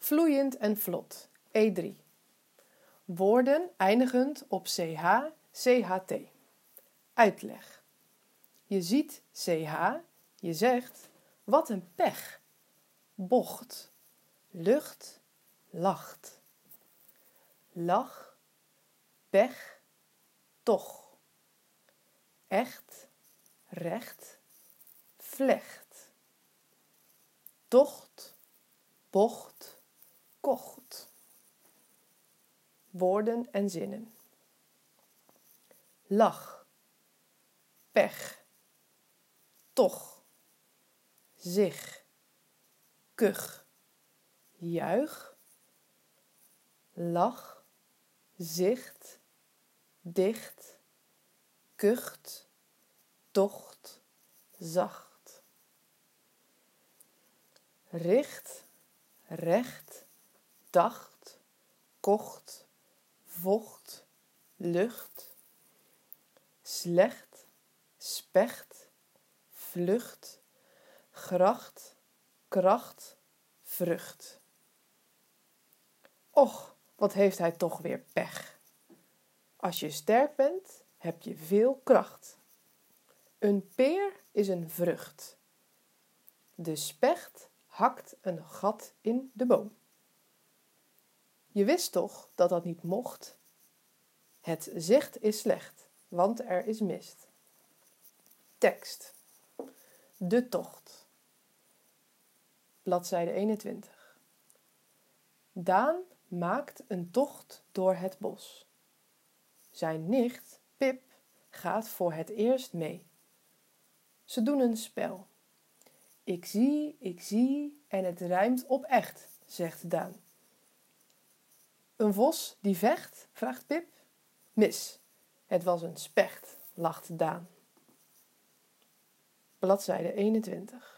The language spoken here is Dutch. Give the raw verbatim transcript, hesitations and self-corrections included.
Vloeiend en vlot. E drie. Woorden eindigend op ch, cht. Uitleg. Je ziet ch, je zegt, wat een pech. Bocht, lucht, lacht. Lach, pech, toch. Echt, recht, vlecht. Tocht, bocht, kocht. Woorden en zinnen. Lach, pech, toch, zich, kuch, juich, lach, zicht, dicht, kucht, tocht, zacht. Richt, recht, dacht, kocht, vocht, lucht, slecht, specht, vlucht, gracht, kracht, vrucht. Och, wat heeft hij toch weer pech. Als je sterk bent, heb je veel kracht. Een peer is een vrucht. De specht hakt een gat in de boom. Je wist toch dat dat niet mocht? Het zicht is slecht, want er is mist. Tekst. De tocht. Bladzijde eenentwintig. Daan maakt een tocht door het bos. Zijn nicht, Pip, gaat voor het eerst mee. Ze doen een spel. Ik zie, ik zie en het rijmt op echt, zegt Daan. Een vos die vecht, vraagt Pip. Mis, het was een specht, lacht Daan. Bladzijde eenentwintig.